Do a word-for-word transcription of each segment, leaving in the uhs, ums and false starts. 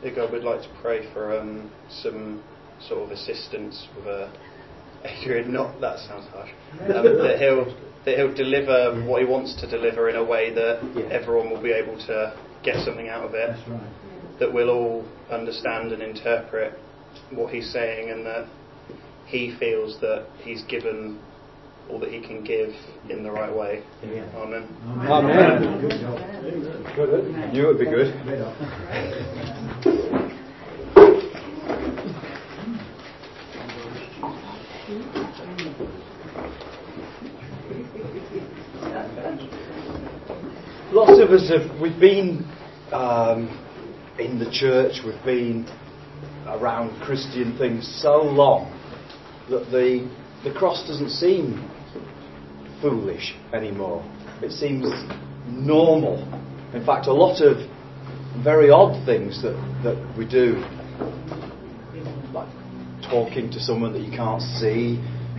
Big God, we'd like to pray for um, some sort of assistance with a Adrian. Not that sounds harsh. Um, that he'll that he'll deliver what he wants to deliver in a way that yeah. everyone will be able to get something out of it. That's right. That we'll all understand and interpret what he's saying, and that he feels that he's given all that he can give in the right way. Yeah. Amen. Amen. Good job. Good. I knew it would be good. Lots of us have, we've been um, in the church, we've been around Christian things so long that the the cross doesn't seem foolish anymore. It seems normal. In fact, a lot of very odd things that, that we do, like talking to someone that you can't see,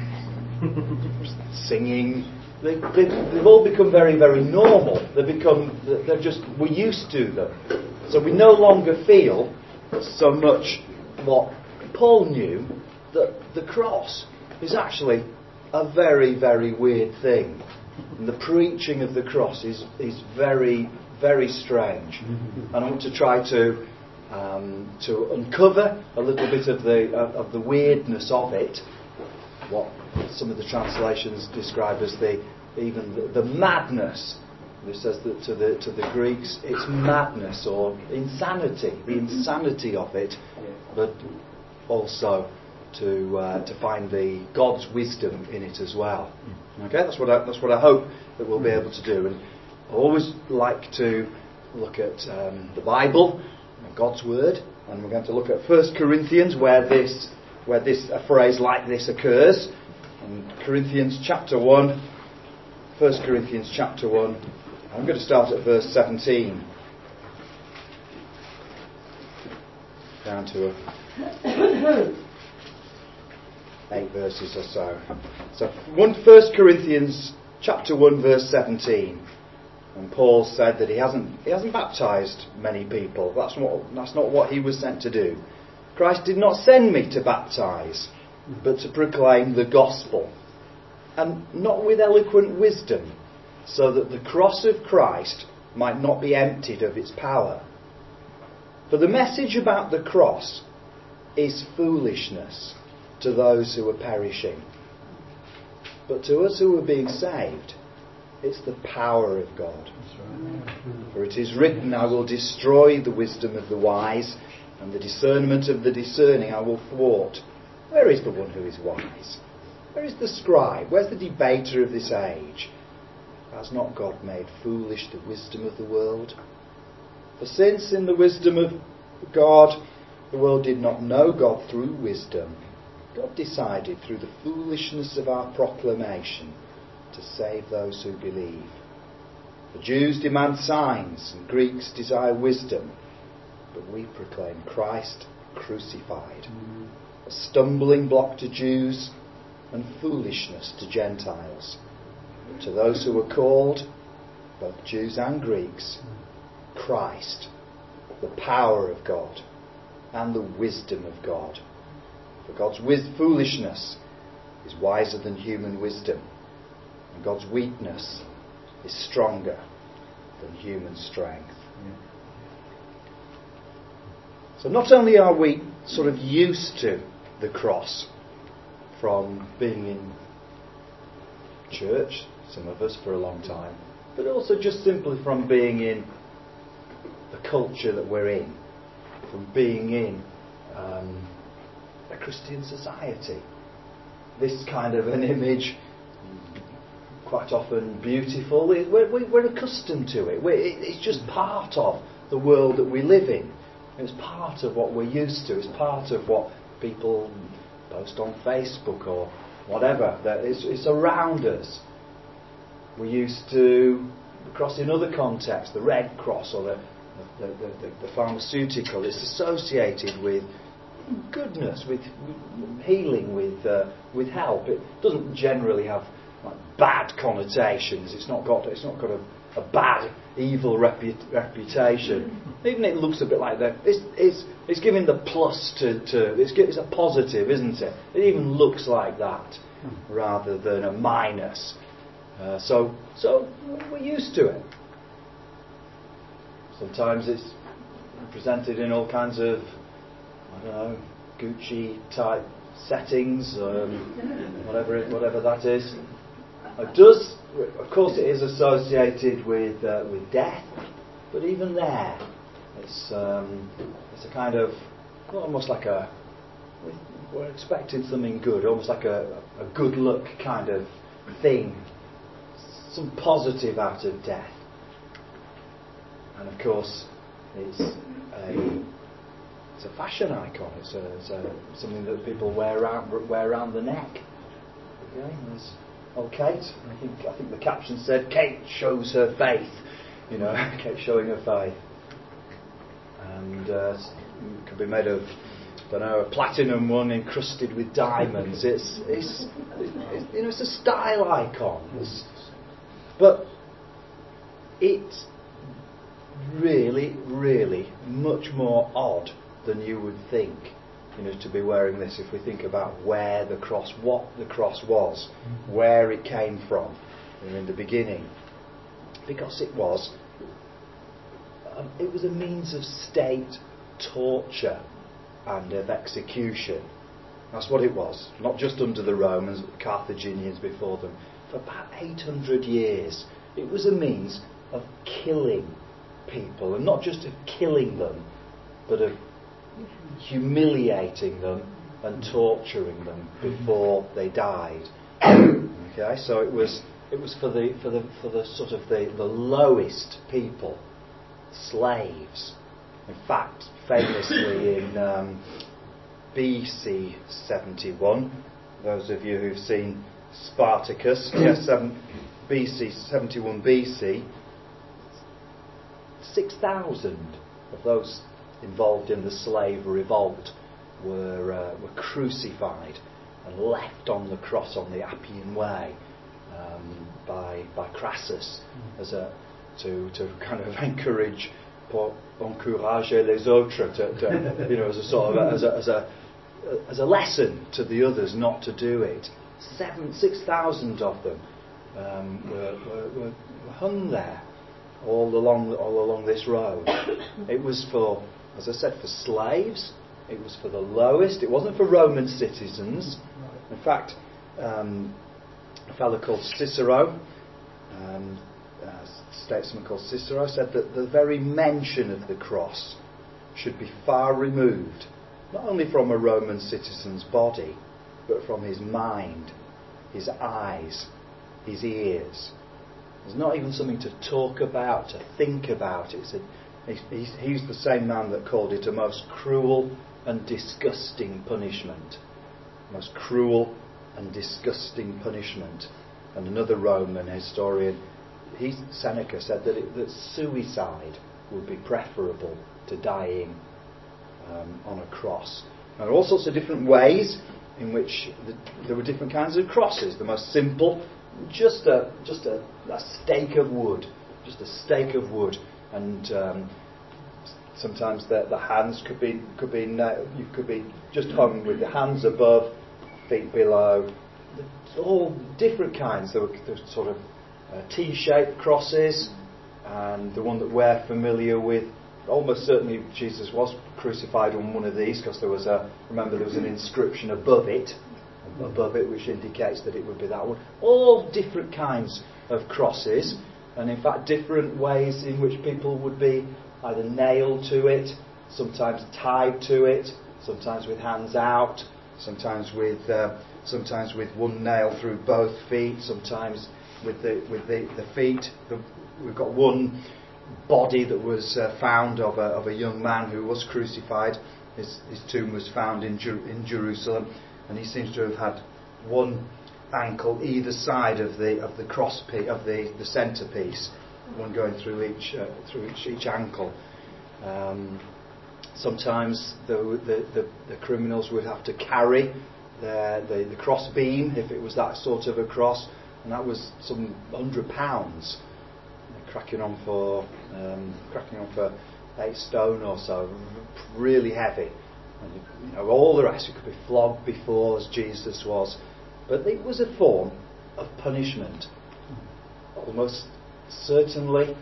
singing, they, they, they've all become very, very normal. They become, they're just, we're used to them. So we no longer feel so much what Paul knew, that the cross is actually a very, very weird thing. And the preaching of the cross is, is very, very strange. And I want to try to um, to uncover a little bit of the uh, of the weirdness of it. What some of the translations describe as the even the, the madness. It says that to the to the Greeks it's madness or insanity, the insanity of it, but also to uh, to find the God's wisdom in it as well. Okay, that's what I, that's what I hope that we'll be able to do. And I always like to look at um, the Bible, God's Word, and we're going to look at First Corinthians, where this where this a phrase like this occurs. In Corinthians chapter one, First Corinthians chapter one. I'm going to start at verse seventeen. Down to a eight verses or so. So First Corinthians chapter one verse seventeen. And Paul said that he hasn't he hasn't baptized many people. That's not that's not what he was sent to do. Christ did not send me to baptize, but to proclaim the gospel, and not with eloquent wisdom, so that the cross of Christ might not be emptied of its power. For the message about the cross is foolishness to those who are perishing. But to us who are being saved, it's the power of God. For it is written, I will destroy the wisdom of the wise, and the discernment of the discerning I will thwart. Where is the one who is wise? Where is the scribe? Where's the debater of this age? Has not God made foolish the wisdom of the world? For since in the wisdom of God the world did not know God through wisdom, God decided through the foolishness of our proclamation to save those who believe. The Jews demand signs and Greeks desire wisdom, but we proclaim Christ crucified, mm-hmm. a stumbling block to Jews and foolishness to Gentiles. But to those who are called, both Jews and Greeks, Christ, the power of God and the wisdom of God. For God's wis- foolishness is wiser than human wisdom, and God's weakness is stronger than human strength. Yeah. So not only are we sort of used to the cross from being in church, some of us for a long time, but also just simply from being in the culture that we're in, from being in um, a Christian society. This kind of an image, quite often beautiful, we're, we're accustomed to it. We're, it's just part of the world that we live in. It's part of what we're used to. It's part of what people post on Facebook or whatever. It's, it's around us. We're used to the cross in other contexts, the Red Cross or the, the, the, the, the pharmaceutical. It's associated with goodness, with, with healing, with uh, with help. It doesn't generally have like bad connotations. It's not got it's not got a a bad, evil repu- reputation. Even it looks a bit like that. It's, it's, it's giving the plus to, to it's, it's a positive, isn't it? It even looks like that rather than a minus. Uh, so, so we're used to it. Sometimes it's presented in all kinds of, I don't know, Gucci type settings, um, whatever it, whatever that is. It does, of course, it is associated with uh, with death, but even there, it's um, it's a kind of well, almost like a we're expecting something good, almost like a, a good luck kind of thing, some positive out of death. And of course, it's a it's a fashion icon. It's, a, it's a, something that people wear around wear around the neck. Okay, there's old Kate. I think I think the caption said, "Kate shows her faith." You know, Kate showing her faith, and uh, it could be made of, I don't know, a platinum one encrusted with diamonds. It's it's, it's you know it's a style icon. It's, but it's really, really much more odd than you would think, you know, to be wearing this if we think about where the cross, what the cross was, where it came from, you know, in the beginning. Because it was, um, it was a means of state torture and of execution. That's what it was. Not just under the Romans, but the Carthaginians before them. For about eight hundred years, it was a means of killing people, and not just of killing them, but of humiliating them and torturing them before they died. Okay, so it was it was for the for the for the sort of the, the lowest people, slaves. In fact, famously in um, B C seventy-one, those of you who've seen Spartacus, yes, seven, B C seventy-one B C, six thousand of those involved in the slave revolt were uh, were crucified and left on the cross on the Appian Way um, by by Crassus as a to to kind of encourage pour encourager les autres to, to you know as a sort of a, as a as a as a lesson to the others not to do it. Seven six thousand of them um, were, were, were hung there all along all along this road. It was for, as I said, for slaves. It was for the lowest. It wasn't for Roman citizens. In fact, um, a fellow called Cicero, um, a statesman called Cicero, said that the very mention of the cross should be far removed, not only from a Roman citizen's body, but from his mind, his eyes, his ears. There's not even something to talk about, to think about. It's a, he's, he's the same man that called it a most cruel and disgusting punishment. Most cruel and disgusting punishment. And another Roman historian, he, Seneca, said that, it, that suicide would be preferable to dying um, on a cross. Now, there are all sorts of different ways in which the, there were different kinds of crosses. The most simple, just a just a, a stake of wood, just a stake of wood, and um, sometimes the, the hands could be could be you could be just hung with the hands above, feet below. All different kinds. There were, there were sort of uh, T-shaped crosses, and the one that we're familiar with. Almost certainly Jesus was crucified on one of these, because there was a remember there was an inscription above it, above it, which indicates that it would be that one. All different kinds of crosses, and in fact different ways in which people would be either nailed to it, sometimes tied to it, sometimes with hands out, sometimes with uh, sometimes with one nail through both feet, sometimes with the with the, the feet. The, we've got one body that was uh, found of a, of a young man who was crucified. His, his tomb was found in, Jer- in Jerusalem, and he seems to have had one ankle either side of the of the cross piece, of the, the centrepiece, one going through each uh, through each, each ankle. Um, sometimes the, the, the, the criminals would have to carry the, the the cross beam if it was that sort of a cross, and that was some hundred pounds. cracking on for um, cracking on for eight stone or so, really heavy. And you, you know, all the rest, you could be flogged before, as Jesus was, but it was a form of punishment. Almost certainly,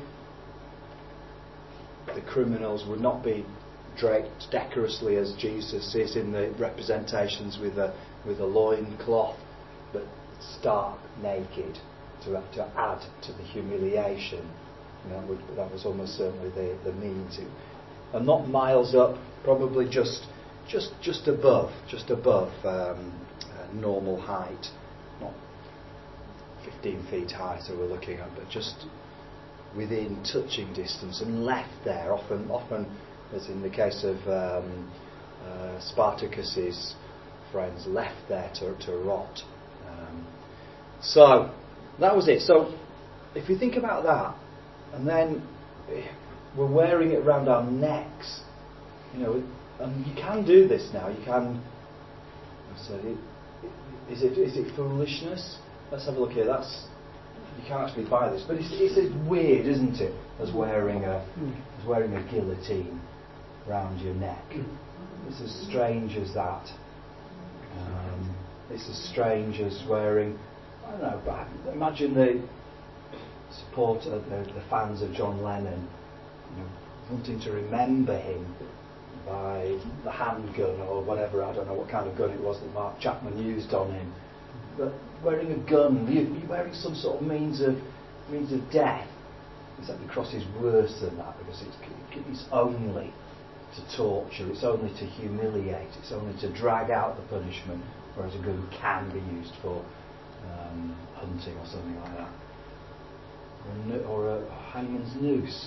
the criminals would not be draped decorously as Jesus is in the representations with a with a loin cloth, but stark naked to to add to the humiliation. You know, that, would, that was almost certainly the, the means. It, and not miles up, probably just just just above, just above um, uh, normal height, not fifteen feet high. So we're looking at, but just within touching distance, and left there. Often, often, as in the case of um, uh, Spartacus's friends, left there to to rot. Um, so that was it. So if you think about that, and then we're wearing it around our necks, you know, and you can do this now. You can. So is it is it foolishness? Let's have a look here. That's you can't actually buy this, but it's it's as weird, isn't it, as wearing a as wearing a guillotine round your neck. It's as strange as that. Um, it's as strange as wearing. I don't know. But imagine the support of the, the fans of John Lennon, you know, wanting to remember him by the handgun or whatever. I don't know what kind of gun it was that Mark Chapman used on him. But wearing a gun, you're wearing some sort of means of means of death. Except the cross is worse than that, because it's, it's only to torture, it's only to humiliate, it's only to drag out the punishment, whereas a gun can be used for um, hunting or something like that. Or a, no- or a hangman's noose.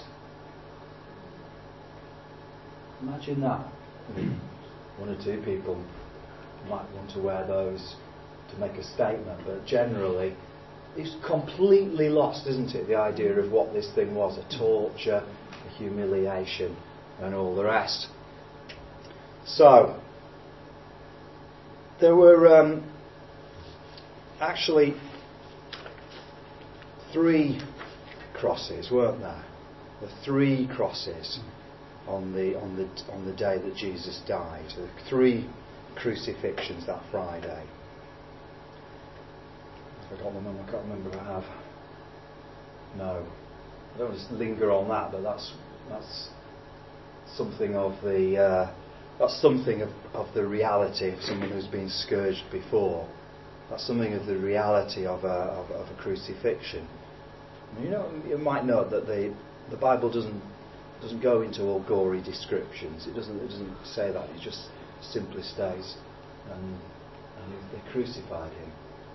Imagine that. One or two people might want to wear those to make a statement, but generally it's completely lost, isn't it, the idea of what this thing was, a torture, a humiliation, and all the rest. So there were um, actually three crosses, weren't there? The three crosses on the on the on the day that Jesus died. The three crucifixions that Friday. I can't remember. I can't remember if I have. No, I don't just linger on that, but that's that's something of the uh, that's something of, of the reality of someone who's been scourged before. That's something of the reality of a of, of a crucifixion. You know, you might know that the the Bible doesn't doesn't go into all gory descriptions. It doesn't it doesn't say that. It just simply states, and, and they crucified him.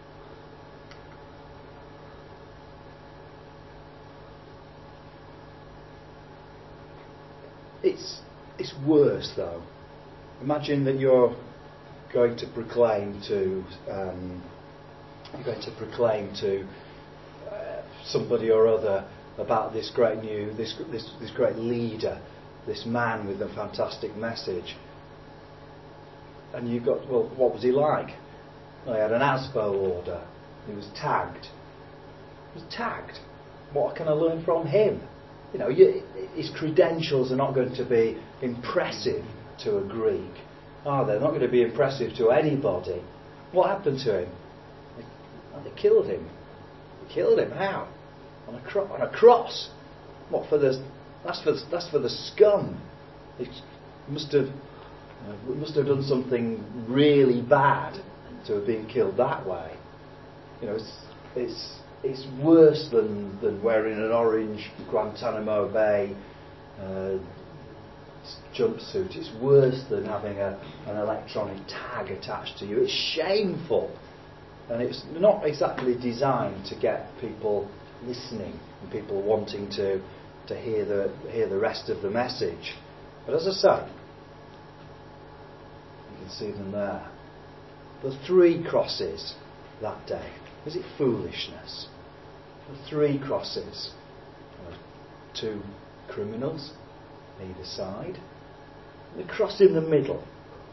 It's it's worse though. Imagine that you're going to proclaim to um, you're going to proclaim to uh, somebody or other about this great new this this this great leader, this man with a fantastic message. And you got, well, what was he like? Well, he had an A S B O order. He was tagged. He was tagged. What can I learn from him? You know, you, his credentials are not going to be impressive to a Greek, are they? They're not going to be impressive to anybody. What happened to him? They, well, they killed him. They killed him. How? On a, cro- on a cross. What for the? That's for that's for the scum. It must have uh, must have done something really bad to have been killed that way. You know, it's it's. It's worse than, than wearing an orange Guantanamo Bay uh, jumpsuit. It's worse than having a, an electronic tag attached to you. It's shameful. And it's not exactly designed to get people listening and people wanting to, to hear the hear the rest of the message. But as I say, you can see them there. The three crosses that day. Is it foolishness? The three crosses. Two criminals either side. The cross in the middle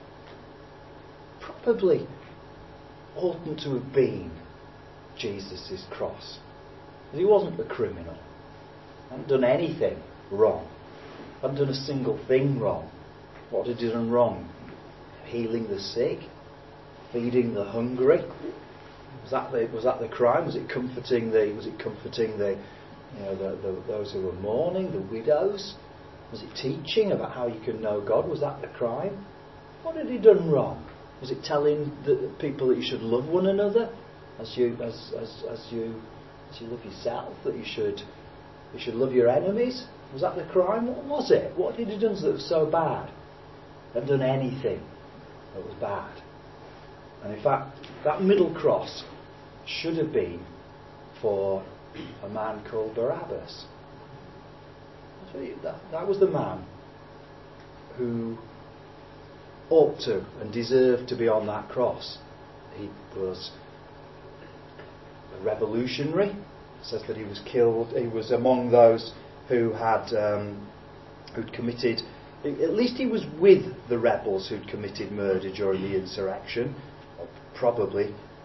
probably oughtn't to have been Jesus' cross. He wasn't a criminal. Hadn't done anything wrong. Hadn't done a single thing wrong. What had he done wrong? Healing the sick, feeding the hungry. Was that the was that the crime? Was it comforting the was it comforting the you know the, the those who were mourning, the widows? Was it teaching about how you can know God? Was that the crime? What had he done wrong? Was it telling the people that you should love one another as you as as, as you as you love yourself? That you should you should love your enemies? Was that the crime? What was it? What had he done that was so bad? He hadn't done anything that was bad. And in fact, that middle cross should have been for a man called Barabbas. That, that was the man who ought to and deserved to be on that cross. He was a revolutionary. It says that he was killed. He was among those who had um, who'd committed. At least he was with the rebels who'd committed murder during the insurrection. Or probably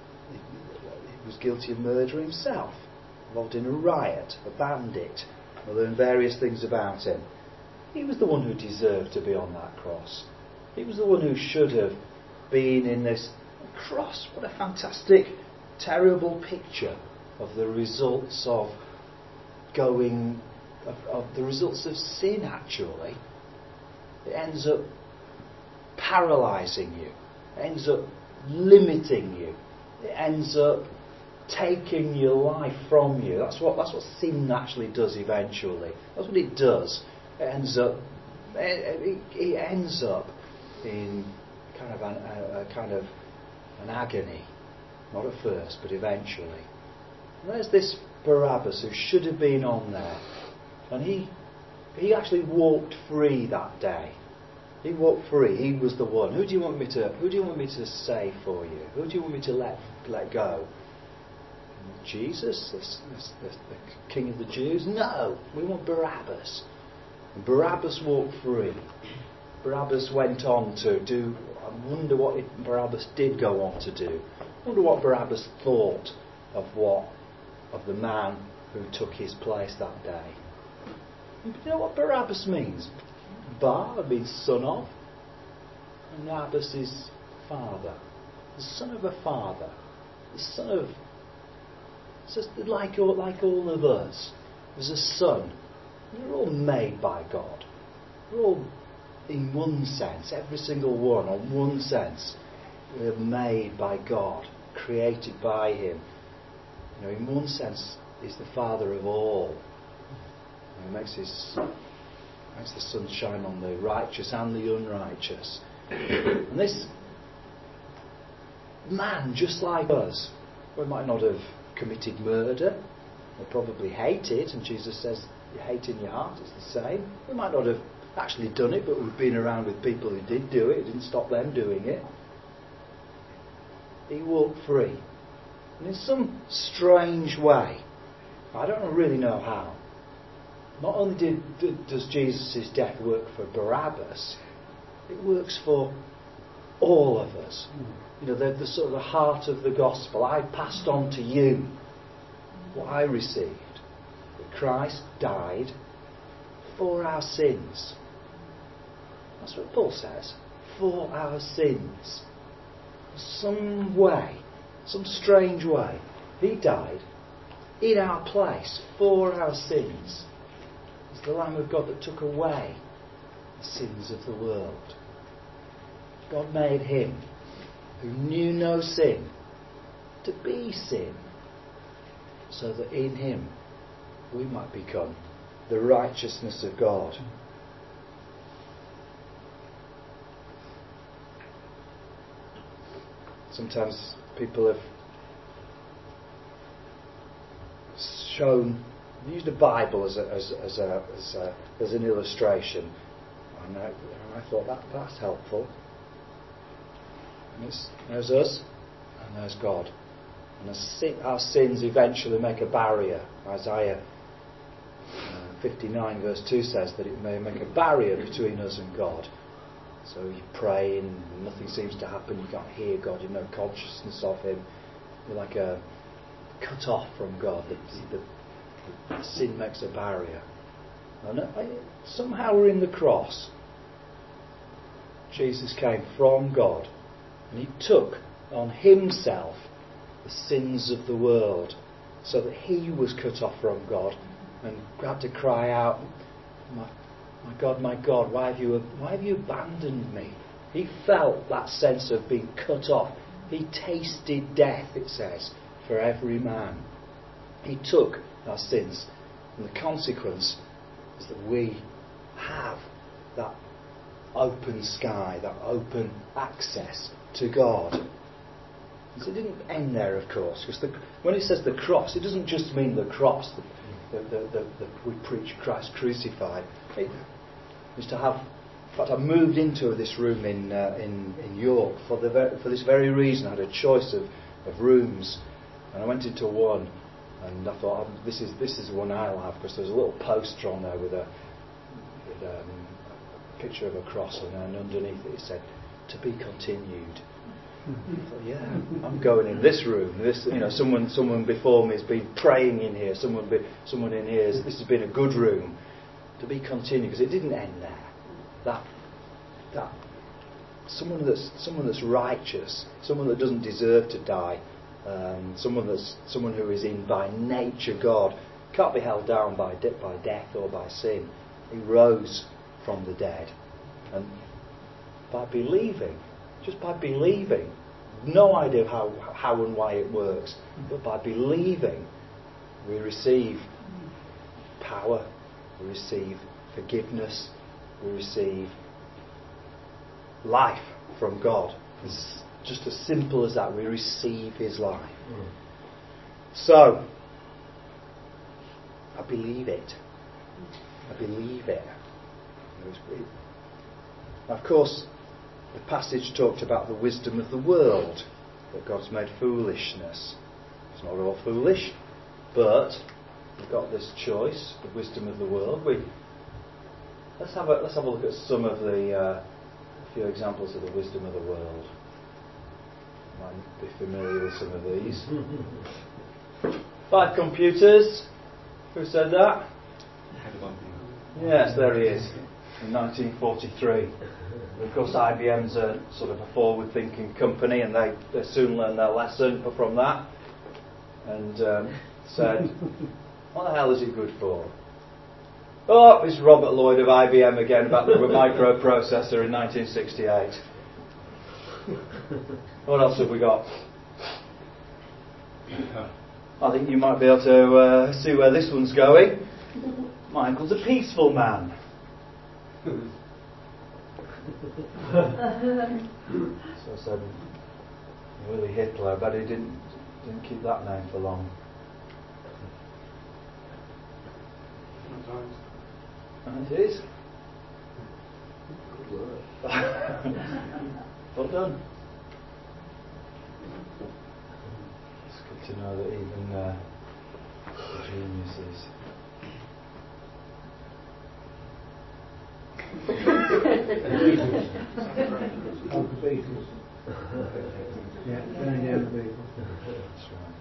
he was guilty of murder himself, involved in a riot, a bandit. We learn various things about him. He was the one who deserved to be on that cross. He was the one who should have been in this cross. What a fantastic, terrible picture of the results of going, of, of the results of sin, actually. It ends up paralysing you. It ends up limiting you. It ends up taking your life from you. That's what that's what sin actually does eventually. That's what it does. It ends up it, it ends up in kind of an, a, a kind of an agony. Not at first, but eventually. And there's this Barabbas who should have been on there. And he he actually walked free that day. He walked free. He was the one. Who do you want me to who do you want me to save for you? Who do you want me to let let go? Jesus, the, the, the King of the Jews? No, we want Barabbas. And Barabbas walked free. Barabbas went on to do. I wonder what it, Barabbas did go on to do. I wonder what Barabbas thought of what of the man who took his place that day. You know what Barabbas means? Bar means son of, and Barabbas is father, the son of a father, the son of. It's just like all, like all of us. There's a son. We're all made by God. We're all, in one sense, every single one, on one sense, we're made by God, created by Him. You know, in one sense, He's the Father of all. He makes His makes the sun shine on the righteous and the unrighteous. And this man, just like us, we might not have committed murder, or probably hated, and Jesus says you hate in your heart, it's the same. We might not have actually done it, but we've been around with people who did do it. It didn't stop them doing it. He walked free. And in some strange way, I don't really know how, not only did, did, does Jesus' death work for Barabbas, it works for all of us. You know, the, the sort of the heart of the gospel. I passed on to you what I received. That Christ died for our sins. That's what Paul says. For our sins. Some way, some strange way, He died in our place for our sins. It's the Lamb of God that took away the sins of the world. God made Him who knew no sin to be sin, so that in Him we might become the righteousness of God. Sometimes people have shown, used the Bible as a, as, as, a, as, a, as an illustration, and I, and I thought that that's helpful. And it's, there's us, and there's God. And our, sin, our sins eventually make a barrier. Isaiah uh, fifty-nine verse two says that it may make a barrier between us and God. So you pray and nothing seems to happen, you can't hear God, you have no consciousness of Him. You're like a cut off from God. The, the, the sin makes a barrier. And I, somehow we're in the cross. Jesus came from God, and he took on himself the sins of the world, so that he was cut off from God and had to cry out, my, my God, my God, why have you why have you abandoned me? He felt that sense of being cut off. He tasted death, it says, for every man. He took our sins, and the consequence is that we have that open sky, that open access to God. So it didn't end there, of course, because the, when it says the cross, it doesn't just mean the cross. The, the, the, the, the, we preach Christ crucified. It was to have. In fact, I moved into this room in uh, in, in York for the ver- for this very reason. I had a choice of, of rooms, and I went into one, and I thought, oh, this is this is the one I'll have, because there's a little poster on there with a, with, um, a picture of a cross, and then underneath it it said, "To be continued." I thought, yeah, I'm going in this room. This, you know, someone someone before me has been praying in here. Someone be, someone in here. This has been a good room. To be continued, because it didn't end there. That that someone that's someone that's righteous, someone that doesn't deserve to die, um, someone that's someone who is in by nature God, can't be held down by de- by death or by sin. He rose from the dead, and by believing, just by believing, no idea of how how and why it works, but by believing, we receive power, we receive forgiveness. We receive life from God. It's just as simple as that. We receive his life. Mm. So, I believe it. I believe it. Of course, the passage talked about the wisdom of the world, that God's made foolishness. It's not all foolish, but we've got this choice, the wisdom of the world. We Let's have a let's have a look at some of the uh, a few examples of the wisdom of the world. You might be familiar with some of these. Five computers. Who said that? Yes, there he is. In nineteen forty-three. Of course, I B M's a sort of a forward-thinking company, and they, they soon learned their lesson from that, and um, said, "What the hell is it good for?" Oh, it's Robert Lloyd of I B M again about the microprocessor in nineteen sixty-eight. What else have we got? I think you might be able to uh, see where this one's going. Michael's a peaceful man. So I said, Willie Hitler, but he didn't didn't keep that name for long. And it is. Good work. Well done. It's good to know that even uh, geniuses. That's right.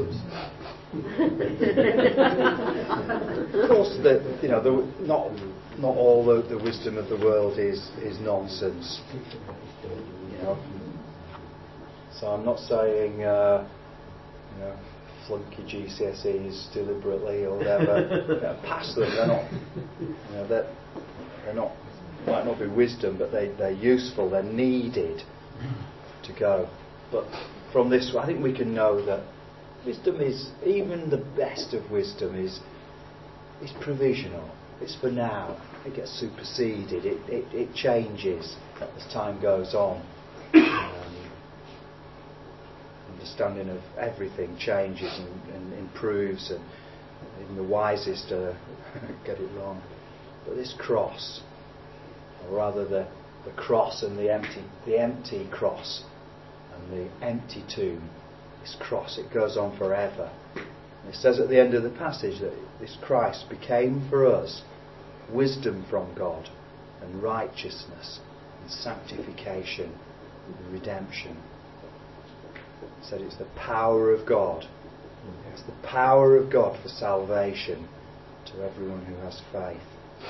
Of course, the, you know, the, not not all the, the wisdom of the world is is nonsense. You know, so I'm not saying uh, you know flunky G C S Es deliberately or whatever. You know, pass them. They're not. You know, they're they're not. Might not be wisdom, but they they're useful. They're needed to go. But from this, I think we can know that wisdom is, even the best of wisdom is is provisional. It's for now. It gets superseded. It it, it changes as time goes on. Um, understanding of everything changes and, and improves, and even the wisest uh, get it wrong. But this cross, or rather the the cross and the empty the empty cross and the empty tomb. This cross, it goes on forever. And it says at the end of the passage that this Christ became for us wisdom from God and righteousness and sanctification and redemption. It said it's the power of God. It's the power of God for salvation to everyone who has faith.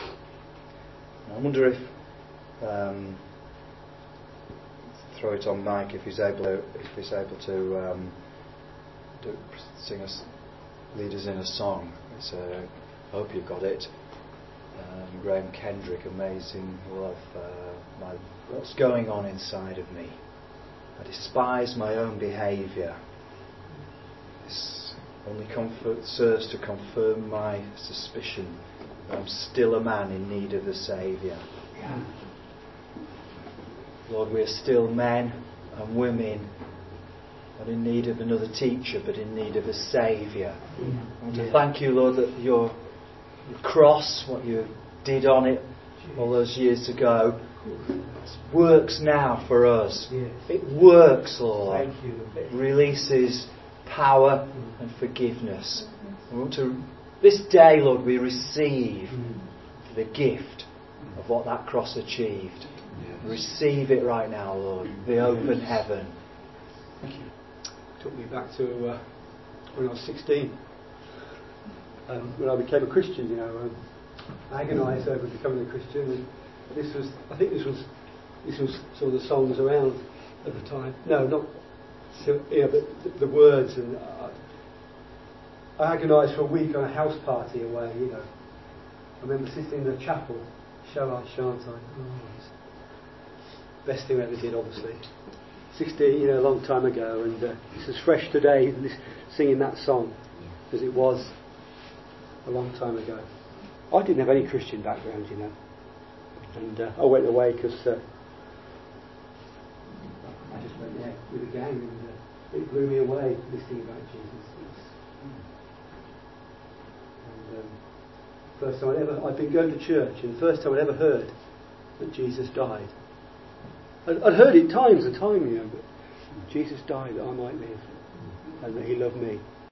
I wonder if um, throw it on Mike if he's able to, if he's able to um, do, sing us, lead us in a song. It's a, I hope you've got it. Um, Graham Kendrick, Amazing Love. Uh, my, what's going on inside of me? I despise my own behaviour. This only comfort serves to confirm my suspicion that I'm still a man in need of a saviour. Yeah. Lord, we are still men and women, not in need of another teacher, but in need of a saviour. Yeah. I want to thank you, Lord, that your cross, what you did on it all those years ago, works now for us. Yes. It works, Lord. Thank you. It releases power mm. and forgiveness. We want to, this day, Lord, we receive mm. the gift of what that cross achieved. Yes. Receive it right now, Lord. The open yes. heaven. Thank you. Took me back to uh, when I was sixteen. Um, when I became a Christian, you know, um, I agonised over becoming a Christian. And this was, I think, this was, this was sort of the songs around at the time. No, not, yeah, but the, the words. And I, I agonised for a week on a house party away. You know, I remember sitting in the chapel. Shall I, shan't I? Oh, best thing I ever did, obviously. Sixteen, you know, a long time ago, and uh, it's as fresh today, this, singing that song, as it was a long time ago. I didn't have any Christian background, you know, and uh, I went away because uh, I just went there with a gang, and uh, it blew me away listening about Jesus. And um, first time I ever, I'd been going to church, and the first time I'd ever heard that Jesus died. I'd, I'd heard it times and time, you know, but Jesus died that I might live, and that He loved me.